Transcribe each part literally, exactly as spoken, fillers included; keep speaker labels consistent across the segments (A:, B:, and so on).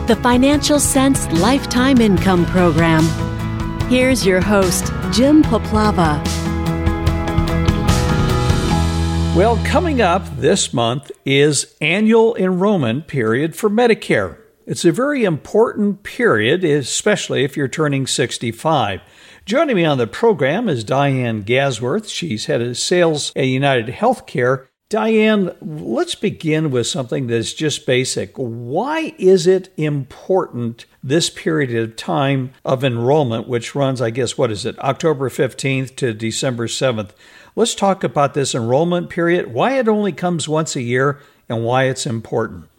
A: the Financial Sense Lifetime Income Program. Here's your host, Jim Poplava.
B: Well, coming up this month is annual enrollment period for Medicare. It's a very important period, especially if you're turning sixty-five. Joining me on the program is Diane Gasworth. She's head of sales at United Healthcare. Diane, let's begin with something that's just basic. Why is it important this period of time of enrollment, which runs, I guess, what is it, October fifteenth to December seventh? Let's talk about this enrollment period, why it only comes once a year, and why it's important.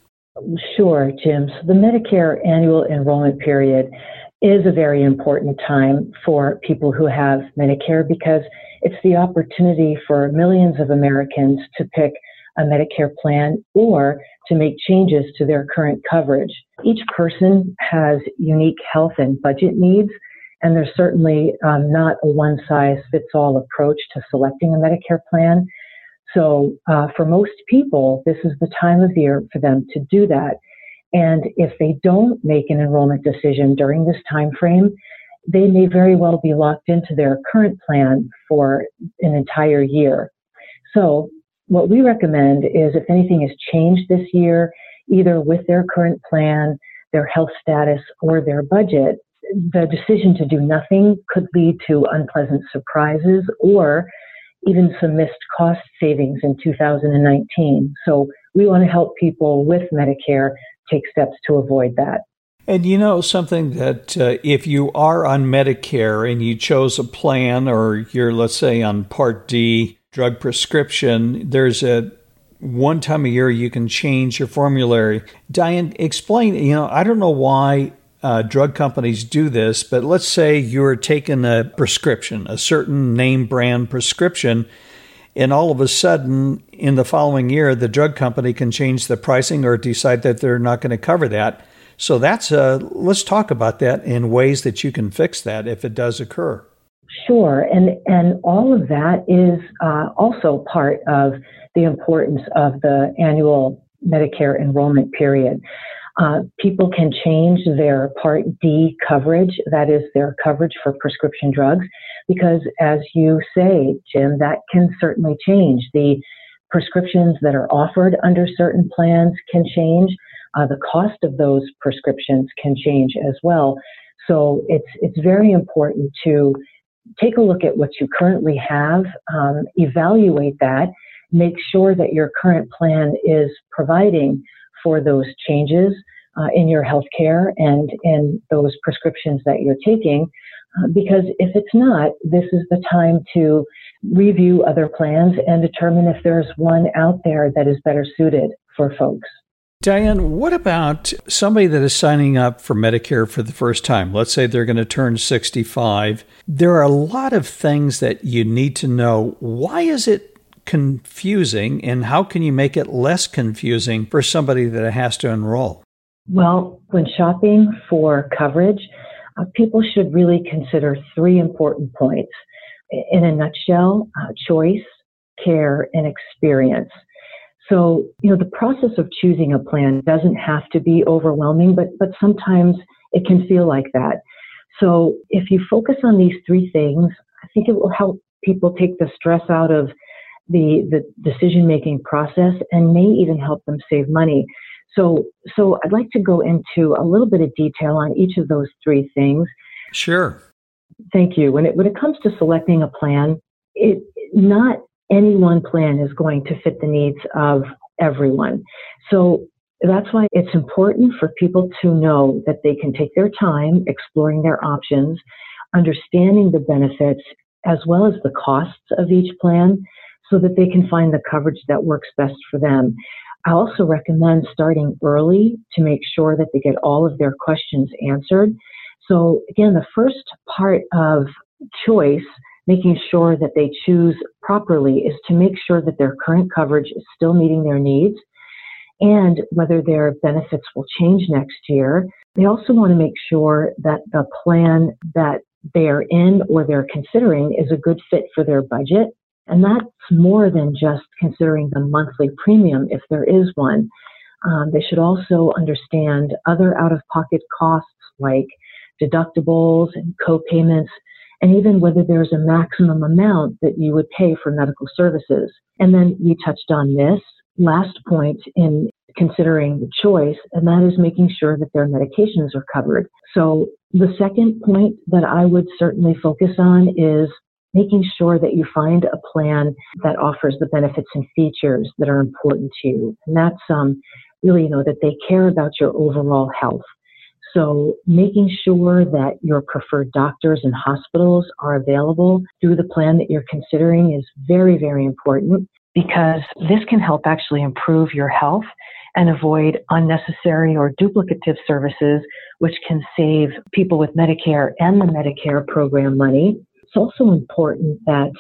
C: Sure, Jim. So the Medicare annual enrollment period is a very important time for people who have Medicare because it's the opportunity for millions of Americans to pick a Medicare plan or to make changes to their current coverage. Each person has unique health and budget needs, and there's certainly um, not a one-size-fits-all approach to selecting a Medicare plan. So uh, for most people, this is the time of year for them to do that. And if they don't make an enrollment decision during this time frame, they may very well be locked into their current plan for an entire year. So what we recommend is if anything has changed this year, either with their current plan, their health status, or their budget, the decision to do nothing could lead to unpleasant surprises or even some missed cost savings in two thousand nineteen. So we want to help people with Medicare take steps to avoid that.
B: And you know something that uh, if you are on Medicare and you chose a plan or you're, let's say, on Part D drug prescription, there's a one time a year you can change your formulary. Diane, explain, you know, I don't know why uh, drug companies do this, but let's say you're taking a prescription, a certain name brand prescription, and all of a sudden in the following year, the drug company can change the pricing or decide that they're not going to cover that. So that's uh, let's talk about that in ways that you can fix that if it does occur.
C: Sure, and and all of that is uh, also part of the importance of the annual Medicare enrollment period. Uh, people can change their Part D coverage, that is their coverage for prescription drugs, because as you say, Jim, that can certainly change. The prescriptions that are offered under certain plans can change. Uh, the cost of those prescriptions can change as well. So it's it's very important to take a look at what you currently have, um, evaluate that, make sure that your current plan is providing for those changes uh, in your healthcare and in those prescriptions that you're taking. Uh, because if it's not, this is the time to review other plans and determine if there's one out there that is better suited for folks.
B: Diane, what about somebody that is signing up for Medicare for the first time? Let's say they're going to turn sixty-five. There are a lot of things that you need to know. Why is it confusing, and how can you make it less confusing for somebody that has to enroll?
C: Well, when shopping for coverage, uh, people should really consider three important points. In a nutshell, uh, choice, care, and experience. So, you know, the process of choosing a plan doesn't have to be overwhelming, but, but sometimes it can feel like that. So if you focus on these three things, I think it will help people take the stress out of the, the decision-making process and may even help them save money. So, so I'd like to go into a little bit of detail on each of those three things.
B: Sure.
C: Thank you. When it, when it comes to selecting a plan, it not any one plan is going to fit the needs of everyone. So that's why it's important for people to know that they can take their time exploring their options, understanding the benefits as well as the costs of each plan so that they can find the coverage that works best for them. I also recommend starting early to make sure that they get all of their questions answered. So again, the first part of choice, making sure that they choose properly, is to make sure that their current coverage is still meeting their needs and whether their benefits will change next year. They also want to make sure that the plan that they are in or they're considering is a good fit for their budget. And that's more than just considering the monthly premium, if there is one. Um, they should also understand other out-of-pocket costs like deductibles and co-payments, and even whether there's a maximum amount that you would pay for medical services. And then you touched on this last point in considering the choice, and that is making sure that their medications are covered. So the second point that I would certainly focus on is making sure that you find a plan that offers the benefits and features that are important to you. And that's um, really, you know, that they care about your overall health. So making sure that your preferred doctors and hospitals are available through the plan that you're considering is very, very important, because this can help actually improve your health and avoid unnecessary or duplicative services, which can save people with Medicare and the Medicare program money. It's also important that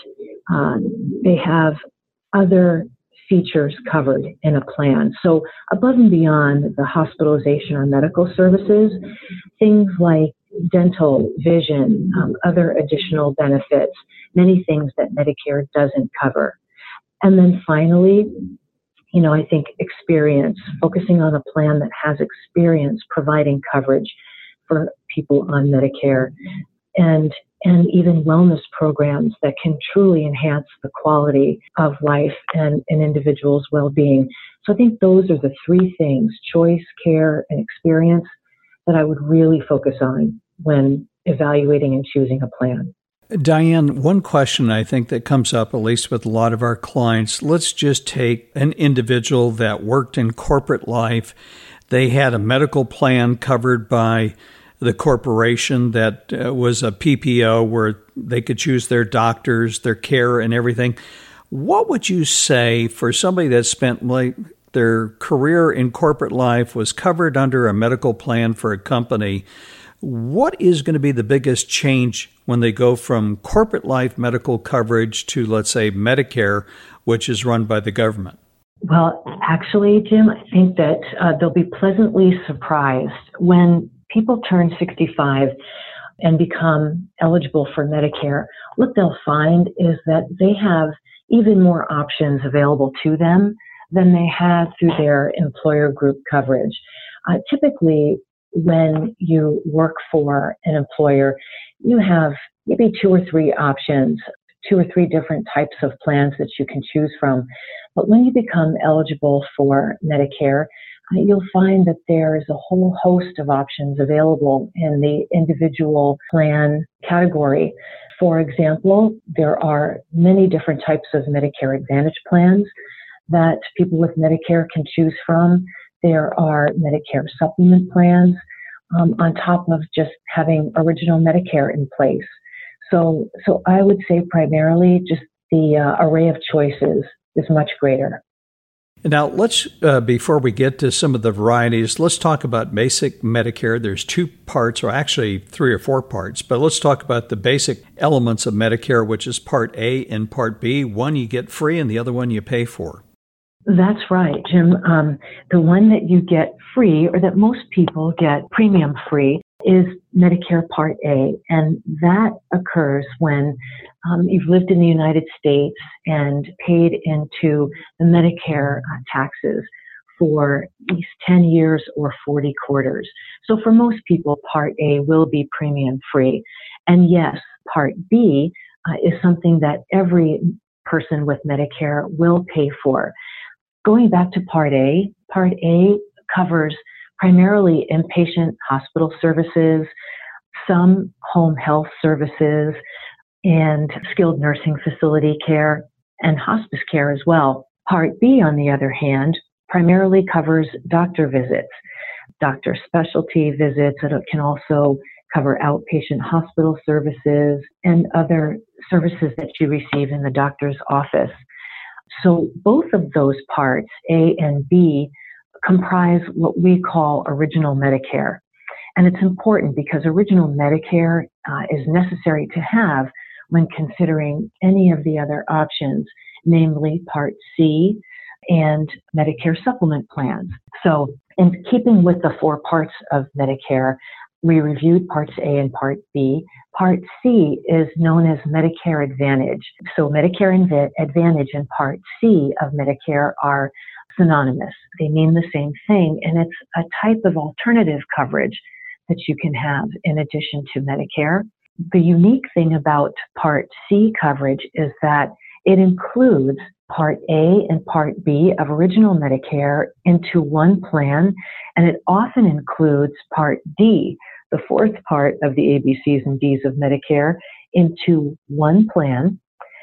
C: um, they have other features covered in a plan. So above and beyond the hospitalization or medical services, things like dental, vision, um, other additional benefits, many things that Medicare doesn't cover. And then finally, you know, I think experience, focusing on a plan that has experience providing coverage for people on Medicare, and and even wellness programs that can truly enhance the quality of life and an individual's well-being. So I think those are the three things, choice, care, and experience, that I would really focus on when evaluating and choosing a plan.
B: Diane, one question I think that comes up, at least with a lot of our clients, let's just take an individual that worked in corporate life. They had a medical plan covered by the corporation that uh, was a P P O where they could choose their doctors, their care, and everything. What would you say for somebody that spent like their career in corporate life, was covered under a medical plan for a company? What is going to be the biggest change when they go from corporate life medical coverage to, let's say, Medicare, which is run by the government?
C: Well, actually, Jim, I think that uh, they'll be pleasantly surprised when people turn sixty-five and become eligible for Medicare. What they'll find is that they have even more options available to them than they had through their employer group coverage. Uh, typically, when you work for an employer, you have maybe two or three options, two or three different types of plans that you can choose from. But when you become eligible for Medicare, uh, you'll find that there is a whole host of options available in the individual plan category. For example, there are many different types of Medicare Advantage plans that people with Medicare can choose from. There are Medicare supplement plans um, on top of just having original Medicare in place. So, so I would say primarily just the uh, array of choices is much greater.
B: Now, let's, uh, before we get to some of the varieties, let's talk about basic Medicare. There's two parts, or actually three or four parts, but let's talk about the basic elements of Medicare, which is Part A and Part B. One you get free and the other one you pay for.
C: That's right, Jim. Um, the one that you get free, or that most people get premium free, is Medicare Part A. And that occurs when um, you've lived in the United States and paid into the Medicare uh, taxes for at least ten years or forty quarters. So for most people, Part A will be premium free. And yes, Part B uh, is something that every person with Medicare will pay for. Going back to Part A, Part A covers primarily inpatient hospital services, some home health services, and skilled nursing facility care, and hospice care as well. Part B, on the other hand, primarily covers doctor visits, doctor specialty visits. It can also cover outpatient hospital services and other services that you receive in the doctor's office. So both of those parts, A and B, comprise what we call original Medicare. And it's important because original Medicare uh, is necessary to have when considering any of the other options, namely Part C and Medicare supplement plans. So in keeping with the four parts of Medicare, we reviewed Parts A and Part B. Part C is known as Medicare Advantage. So Medicare Advantage and Part C of Medicare are synonymous. They mean the same thing, and it's a type of alternative coverage that you can have in addition to Medicare. The unique thing about Part C coverage is that it includes Part A and Part B of original Medicare into one plan, and it often includes Part D, the fourth part of the A B Cs and Ds of Medicare, into one plan.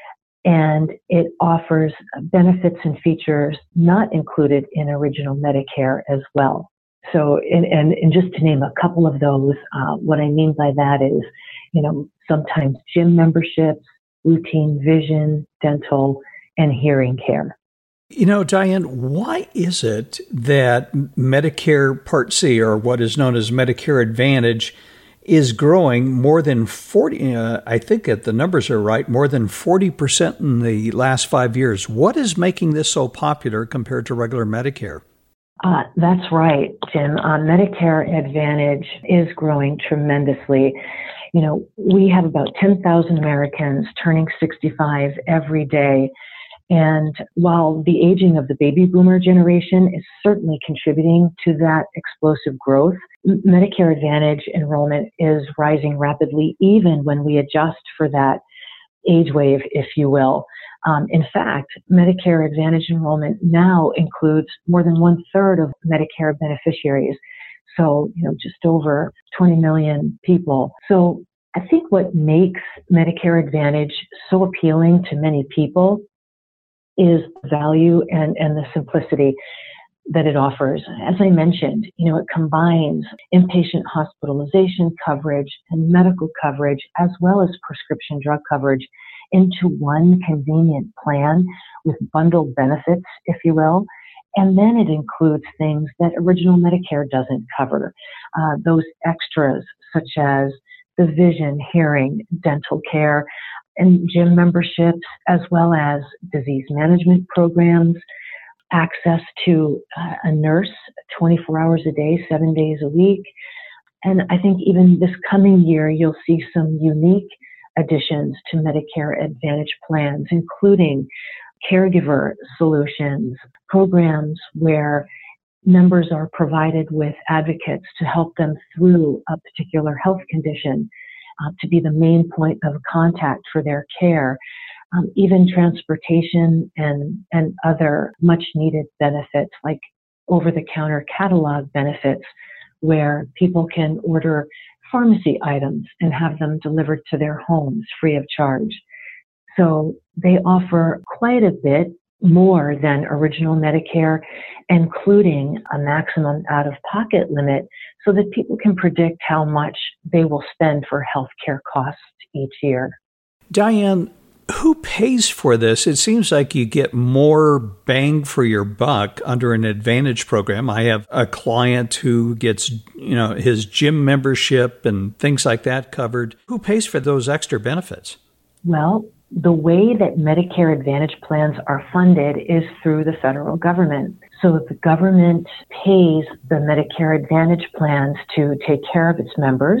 C: And it offers benefits and features not included in original Medicare as well. So, and, and, and just to name a couple of those, uh, what I mean by that is, you know, sometimes gym memberships, routine vision, dental, and hearing care.
B: You know, Diane, why is it that Medicare Part C, or what is known as Medicare Advantage, is growing more than forty, uh, I think that the numbers are right, more than forty percent in the last five years. What is making this so popular compared to regular Medicare?
C: Uh, that's right, Jim. Uh, Medicare Advantage is growing tremendously. You know, we have about ten thousand Americans turning sixty-five every day. And while the aging of the baby boomer generation is certainly contributing to that explosive growth, Medicare Advantage enrollment is rising rapidly, even when we adjust for that age wave, if you will. Um, in fact, Medicare Advantage enrollment now includes more than one third of Medicare beneficiaries. So, you know, just over twenty million people. So I think what makes Medicare Advantage so appealing to many people is the value and, and the simplicity that it offers. As I mentioned, you know, it combines inpatient hospitalization coverage and medical coverage, as well as prescription drug coverage, into one convenient plan with bundled benefits, if you will. And then it includes things that original Medicare doesn't cover. Uh, those extras such as the vision, hearing, dental care, and gym memberships, as well as disease management programs, access to uh, a nurse twenty-four hours a day, seven days a week. And I think even this coming year, you'll see some unique additions to Medicare Advantage plans, including caregiver solutions, programs where members are provided with advocates to help them through a particular health condition, uh, to be the main point of contact for their care, um, even transportation and, and other much needed benefits like over-the-counter catalog benefits where people can order pharmacy items and have them delivered to their homes free of charge. So they offer quite a bit more than original Medicare, including a maximum out-of-pocket limit so that people can predict how much they will spend for healthcare costs each year.
B: Diane, who pays for this? It seems like you get more bang for your buck under an Advantage program. I have a client who gets, you know, his gym membership and things like that covered. Who pays for those extra benefits?
C: Well, the way that Medicare Advantage plans are funded is through the federal government. So the government pays the Medicare Advantage plans to take care of its members.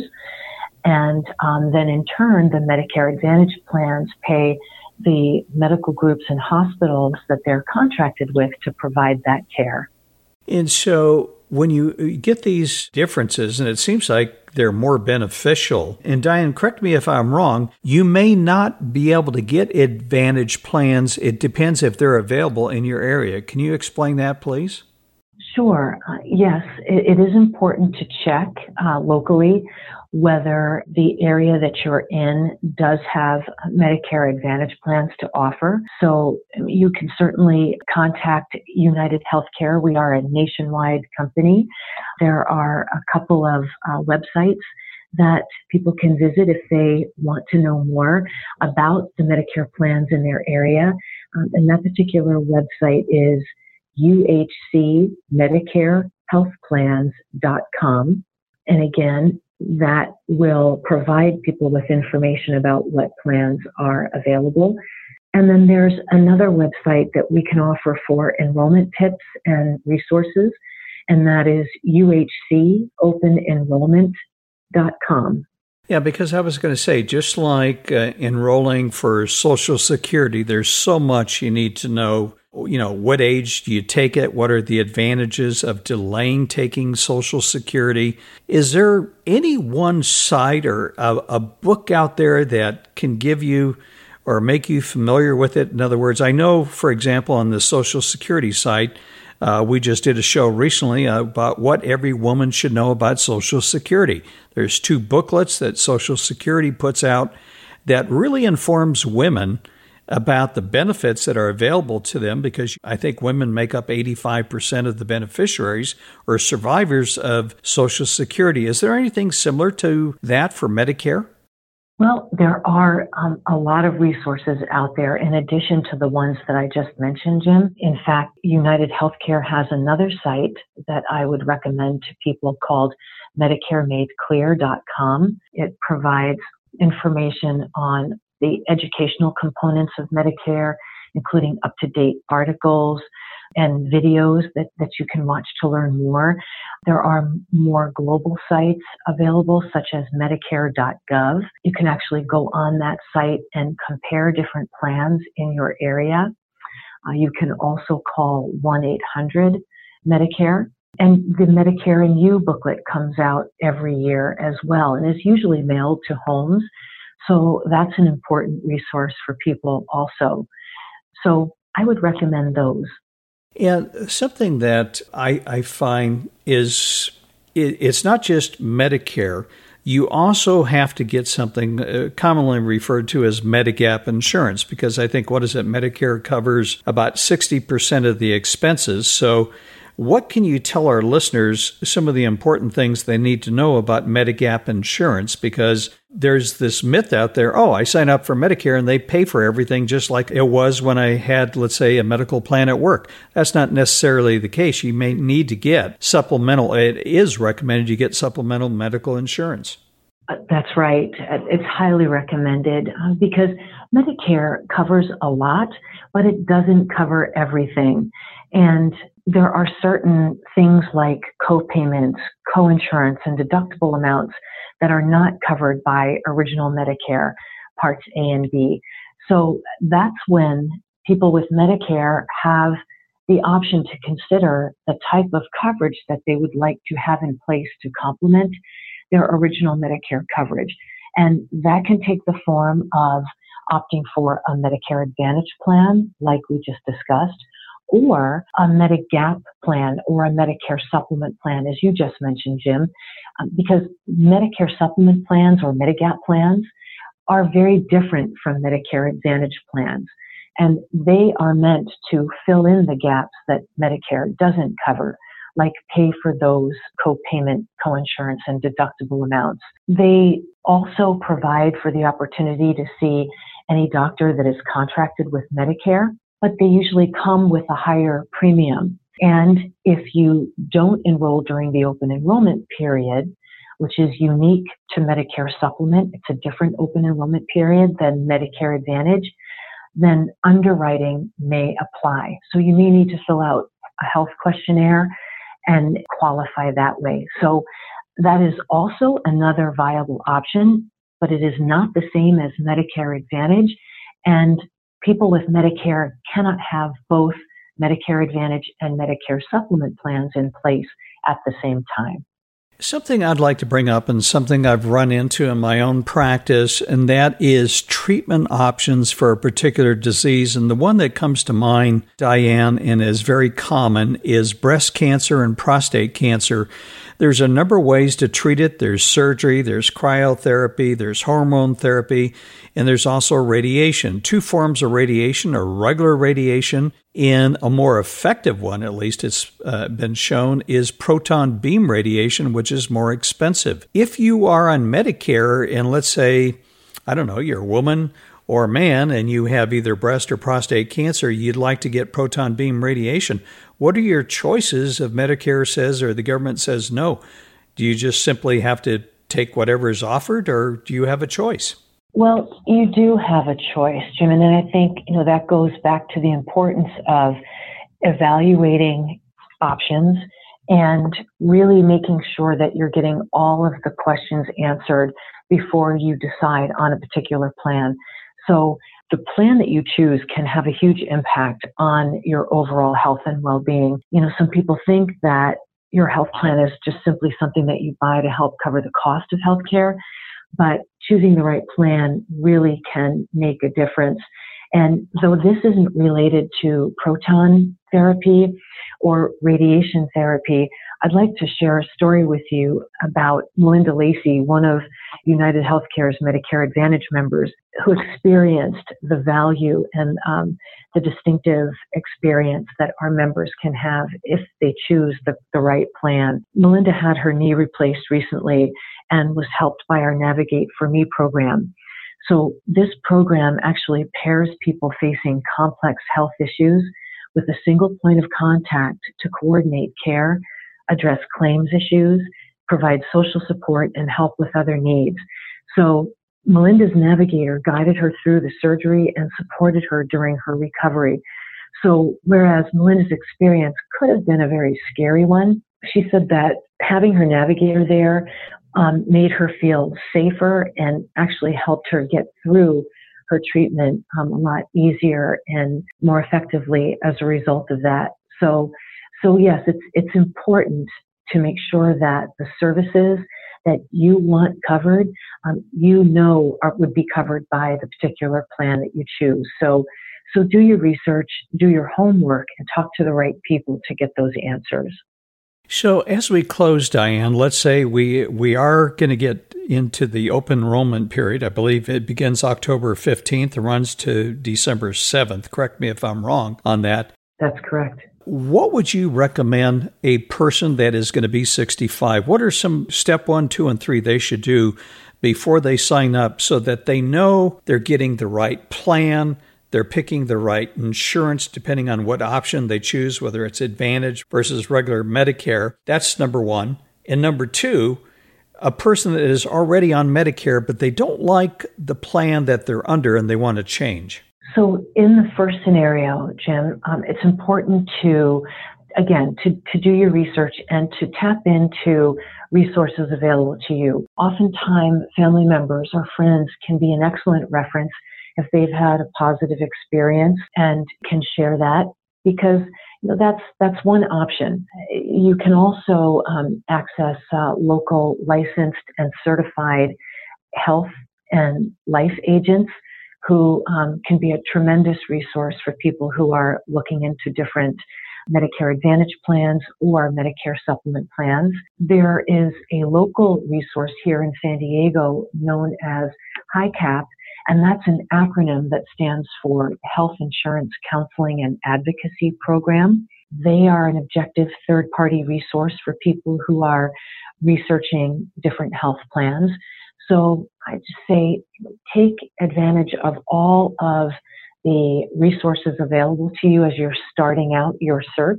C: And um, then in turn, the Medicare Advantage plans pay the medical groups and hospitals that they're contracted with to provide that care.
B: And so when you get these differences, and it seems like they're more beneficial, and Diane, correct me if I'm wrong, you may not be able to get Advantage plans. It depends if they're available in your area. Can you explain that, please?
C: Sure. Uh, yes, it, it is important to check uh, locally whether the area that you're in does have Medicare Advantage plans to offer. So you can certainly contact United Healthcare. We are a nationwide company. There are a couple of uh, websites that people can visit if they want to know more about the Medicare plans in their area. Um, and that particular website is U H C Medicare Health Plans dot com. And again, that will provide people with information about what plans are available. And then there's another website that we can offer for enrollment tips and resources, and that is U H C Open Enrollment dot com.
B: Yeah, because I was going to say, just like uh, enrolling for Social Security, there's so much you need to know you know, what age do you take it? What are the advantages of delaying taking Social Security? Is there any one site or a, a book out there that can give you or make you familiar with it? In other words, I know, for example, on the Social Security site, uh, we just did a show recently about what every woman should know about Social Security. There's two booklets that Social Security puts out that really informs women about the benefits that are available to them, because I think women make up eighty-five percent of the beneficiaries or survivors of Social Security. Is there anything similar to that for Medicare?
C: Well, there are um, a lot of resources out there in addition to the ones that I just mentioned, Jim. In fact, United Healthcare has another site that I would recommend to people called Medicare Made Clear dot com. It provides information on the educational components of Medicare, including up-to-date articles and videos that, that you can watch to learn more. There are more global sites available, such as Medicare dot gov. You can actually go on that site and compare different plans in your area. Uh, you can also call one eight hundred Medicare. And the Medicare and You booklet comes out every year as well, and is usually mailed to homes. So that's an important resource for people also. So I would recommend those.
B: And something that I, I find is it, it's not just Medicare. You also have to get something uh, commonly referred to as Medigap insurance, because I think, what is it, Medicare covers about sixty percent of the expenses. So what can you tell our listeners some of the important things they need to know about Medigap insurance? Because there's this myth out there, oh, I sign up for Medicare and they pay for everything just like it was when I had, let's say, a medical plan at work. That's not necessarily the case. You may need to get supplemental. It is recommended you get supplemental medical insurance.
C: That's right. It's highly recommended uh, because Medicare covers a lot, but it doesn't cover everything. And there are certain things like co-payments, co-insurance, and deductible amounts that are not covered by original Medicare Parts A and B. So that's when people with Medicare have the option to consider the type of coverage that they would like to have in place to complement their original Medicare coverage. And that can take the form of opting for a Medicare Advantage plan, like we just discussed, or a Medigap plan or a Medicare supplement plan, as you just mentioned, Jim, um, because Medicare supplement plans or Medigap plans are very different from Medicare Advantage plans. And they are meant to fill in the gaps that Medicare doesn't cover, like pay for those co-payment, co-insurance, and deductible amounts. They also provide for the opportunity to see any doctor that is contracted with Medicare, but they usually come with a higher premium. And if you don't enroll during the open enrollment period, which is unique to Medicare Supplement, it's a different open enrollment period than Medicare Advantage, then underwriting may apply. So you may need to fill out a health questionnaire and qualify that way. So that is also another viable option, but it is not the same as Medicare Advantage. And people with Medicare cannot have both Medicare Advantage and Medicare Supplement plans in place at the same time.
B: Something I'd like to bring up, and something I've run into in my own practice, and that is treatment options for a particular disease. And the one that comes to mind, Diane, and is very common, is breast cancer and prostate cancer. There's a number of ways to treat it. There's surgery, there's cryotherapy, there's hormone therapy, and there's also radiation. Two forms of radiation are regular radiation. In a more effective one, at least it's uh, been shown, is proton beam radiation, which is more expensive. If you are on Medicare and let's say, I don't know, you're a woman or a man and you have either breast or prostate cancer, you'd like to get proton beam radiation. What are your choices if Medicare says or the government says no? Do you just simply have to take whatever is offered, or do you have a choice?
C: Well, you do have a choice, Jim, and I think, you know, that goes back to the importance of evaluating options and really making sure that you're getting all of the questions answered before you decide on a particular plan. So the plan that you choose can have a huge impact on your overall health and well-being. You know, some people think that your health plan is just simply something that you buy to help cover the cost of healthcare, but choosing the right plan really can make a difference. And though this isn't related to proton therapy or radiation therapy, I'd like to share a story with you about Melinda Lacey, one of United Healthcare's Medicare Advantage members, who experienced the value and um, the distinctive experience that our members can have if they choose the, the right plan. Melinda had her knee replaced recently and was helped by our Navigate for Me program. So this program actually pairs people facing complex health issues with a single point of contact to coordinate care, address claims issues, provide social support, and help with other needs. So Melinda's navigator guided her through the surgery and supported her during her recovery. So whereas Melinda's experience could have been a very scary one, she said that having her navigator there um, made her feel safer and actually helped her get through her treatment um, a lot easier and more effectively as a result of that. So, so yes, it's it's important to make sure that the services that you want covered, um, you know, are, would be covered by the particular plan that you choose. So, so do your research, do your homework, and talk to the right people to get those answers.
B: So as we close, Diane, let's say we we are going to get into the open enrollment period. I believe it begins October fifteenth and runs to December seventh. Correct me if I'm wrong on that.
C: That's correct.
B: What would you recommend a person that is going to be sixty-five? What are some step one, two, and three they should do before they sign up so that they know they're getting the right plan, they're picking the right insurance depending on what option they choose, whether it's Advantage versus regular Medicare? That's number one. And number two, a person that is already on Medicare, but they don't like the plan that they're under and they want to change.
C: So in the first scenario, Jim, um, it's important to, again, to, to do your research and to tap into resources available to you. Oftentimes, family members or friends can be an excellent reference if they've had a positive experience and can share that, because you know, that's that's one option. You can also um, access uh, local licensed and certified health and life agents who um, can be a tremendous resource for people who are looking into different Medicare Advantage plans or Medicare supplement plans. There is a local resource here in San Diego known as HICAP, and that's an acronym that stands for Health Insurance Counseling and Advocacy Program. They are an objective third-party resource for people who are researching different health plans. So I just say take advantage of all of the resources available to you as you're starting out your search,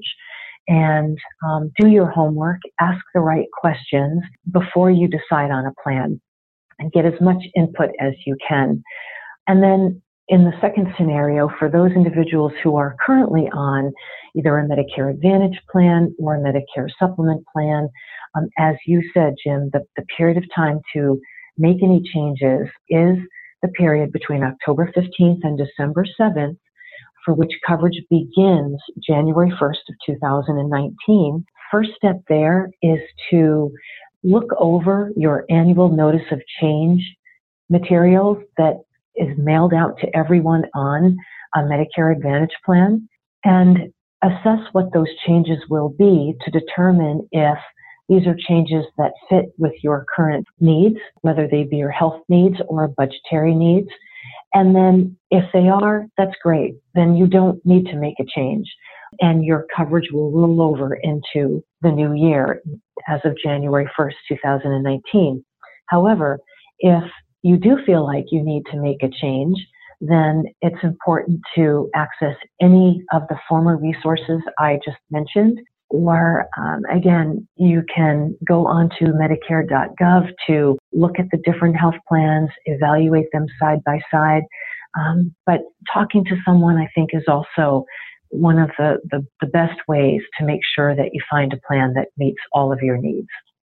C: and um, do your homework, ask the right questions before you decide on a plan, and get as much input as you can. And then in the second scenario, for those individuals who are currently on either a Medicare Advantage plan or a Medicare supplement plan, um, as you said, Jim, the, the period of time to make any changes is the period between October fifteenth and December seventh, for which coverage begins January first of two thousand nineteen. First step there is to look over your annual notice of change materials that is mailed out to everyone on a Medicare Advantage plan and assess what those changes will be to determine if these are changes that fit with your current needs, whether they be your health needs or budgetary needs. And then if they are, that's great. Then you don't need to make a change, and your coverage will roll over into the new year as of January first, two thousand nineteen. However, if you do feel like you need to make a change, then it's important to access any of the former resources I just mentioned. Or, um, again, you can go onto Medicare dot gov to look at the different health plans, evaluate them side by side. Um, but talking to someone, I think, is also one of the, the, the best ways to make sure that you find a plan that meets all of your needs.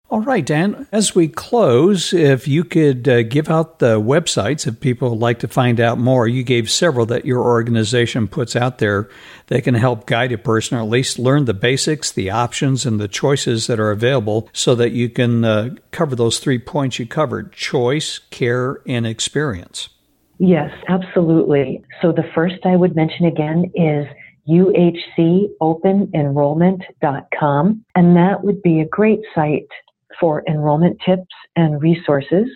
B: All right, Dan, as we close, if you could uh, give out the websites if people would like to find out more. You gave several that your organization puts out there that can help guide a person or at least learn the basics, the options, and the choices that are available so that you can uh, cover those three points you covered: choice, care, and experience.
C: Yes, absolutely. So the first I would mention again is U H C open enrollment dot com, and that would be a great site for enrollment tips and resources.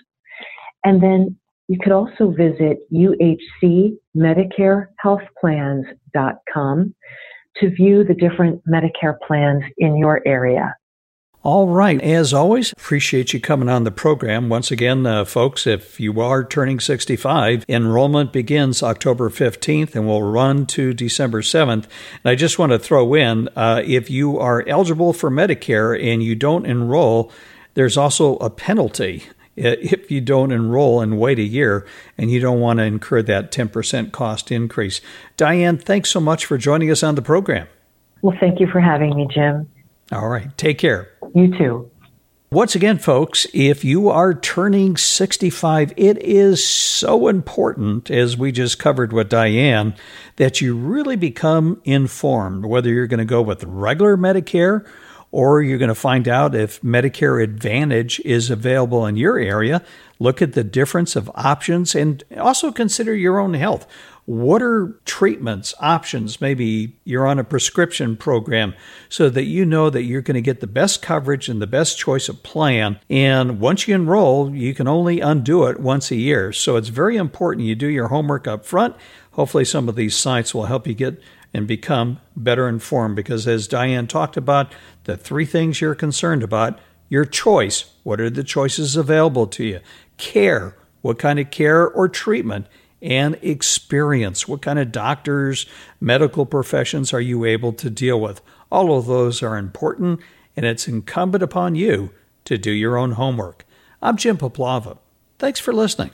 C: And then you could also visit U H C medicare health plans dot com to view the different Medicare plans in your area.
B: All right. As always, appreciate you coming on the program. Once again, uh, folks, if you are turning sixty-five, enrollment begins October fifteenth and will run to December seventh. And I just want to throw in, uh, if you are eligible for Medicare and you don't enroll, there's also a penalty if you don't enroll and wait a year, and you don't want to incur that ten percent cost increase. Diane, thanks so much for joining us on the program.
C: Well, thank you for having me, Jim.
B: All right. Take care.
C: You too.
B: Once again, folks, if you are turning sixty-five, it is so important, as we just covered with Diane, that you really become informed, whether you're going to go with regular Medicare or you're going to find out if Medicare Advantage is available in your area. Look at the difference of options and also consider your own health. What are treatments, options? Maybe you're on a prescription program so that you know that you're going to get the best coverage and the best choice of plan. And once you enroll, you can only undo it once a year. So it's very important you do your homework up front. Hopefully some of these sites will help you get and become better informed, because as Diane talked about, the three things you're concerned about: your choice, what are the choices available to you? Care, what kind of care or treatment? And experience, what kind of doctors, medical professions are you able to deal with? All of those are important, and it's incumbent upon you to do your own homework. I'm Jim Poplava. Thanks for listening.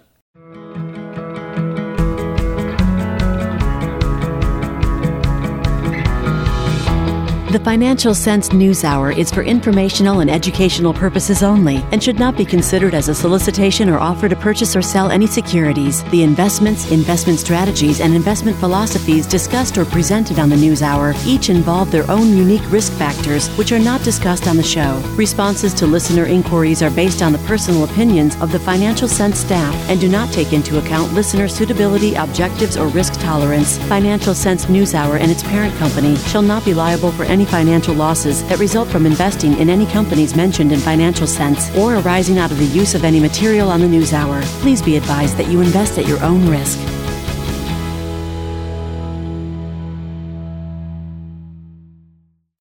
A: The Financial Sense News Hour is for informational and educational purposes only and should not be considered as a solicitation or offer to purchase or sell any securities. The investments, investment strategies, and investment philosophies discussed or presented on the News Hour each involve their own unique risk factors, which are not discussed on the show. Responses to listener inquiries are based on the personal opinions of the Financial Sense staff and do not take into account listener suitability, objectives, or risk tolerance. Financial Sense News Hour and its parent company shall not be liable for any financial losses that result from investing in any companies mentioned in Financial Sense or arising out of the use of any material on the News Hour. Please be advised that you invest at your own risk.